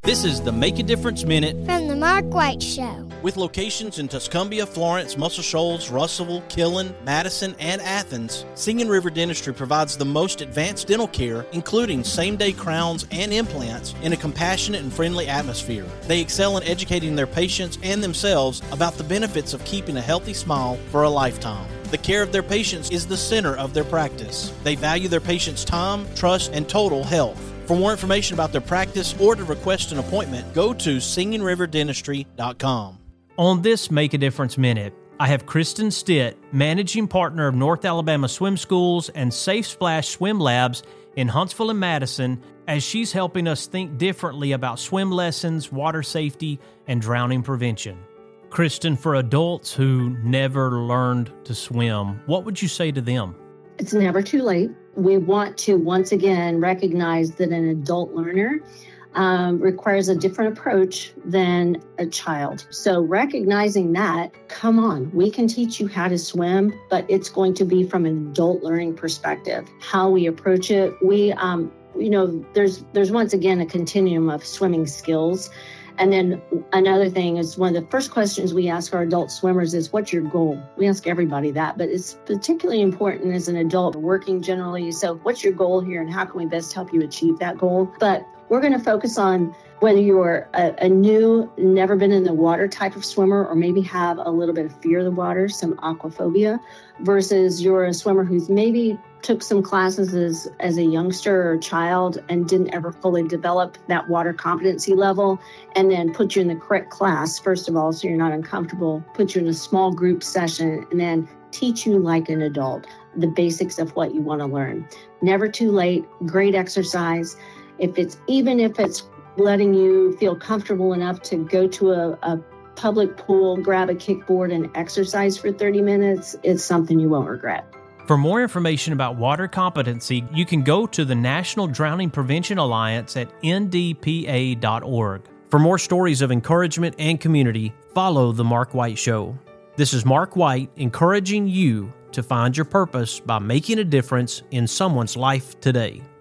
This is the Make a Difference Minute from the Mark White Show. With locations in Tuscumbia, Florence, Muscle Shoals, Russellville, Killen, Madison, and Athens, Singing River Dentistry provides the most advanced dental care, including same-day crowns and implants, in a compassionate and friendly atmosphere. They excel in educating their patients and themselves about the benefits of keeping a healthy smile for a lifetime. The care of their patients is the center of their practice. They value their patients' time, trust, and total health. For more information about their practice or to request an appointment, go to singingriverdentistry.com. On this Make a Difference Minute, I have Kristen Stitt, managing partner of North Alabama Swim Schools and Safe Splash Swim Labs in Huntsville and Madison, as she's helping us think differently about swim lessons, water safety, and drowning prevention. Kristen, for adults who never learned to swim, what would you say to them? It's never too late. We want to once again recognize that an adult learner requires a different approach than a child. So recognizing that, come on, we can teach you how to swim, but it's going to be from an adult learning perspective. How we approach it, there's once again a continuum of swimming skills. And then another thing is, one of the first questions we ask our adult swimmers is, what's your goal? We ask everybody that, but it's particularly important as an adult working generally. So what's your goal here and how can we best help you achieve that goal? But we're going to focus on whether you're a new, never been in the water type of swimmer, or maybe have a little bit of fear of the water, some aquaphobia, versus you're a swimmer who's maybe took some classes as a youngster or child and didn't ever fully develop that water competency level, and then put you in the correct class, first of all, so you're not uncomfortable, put you in a small group session, and then teach you like an adult the basics of what you want to learn. Never too late, great exercise. Even if it's letting you feel comfortable enough to go to a public pool, grab a kickboard and exercise for 30 minutes, it's something you won't regret. For more information about water competency, you can go to the National Drowning Prevention Alliance at ndpa.org. For more stories of encouragement and community, follow The Mark White Show. This is Mark White, encouraging you to find your purpose by making a difference in someone's life today.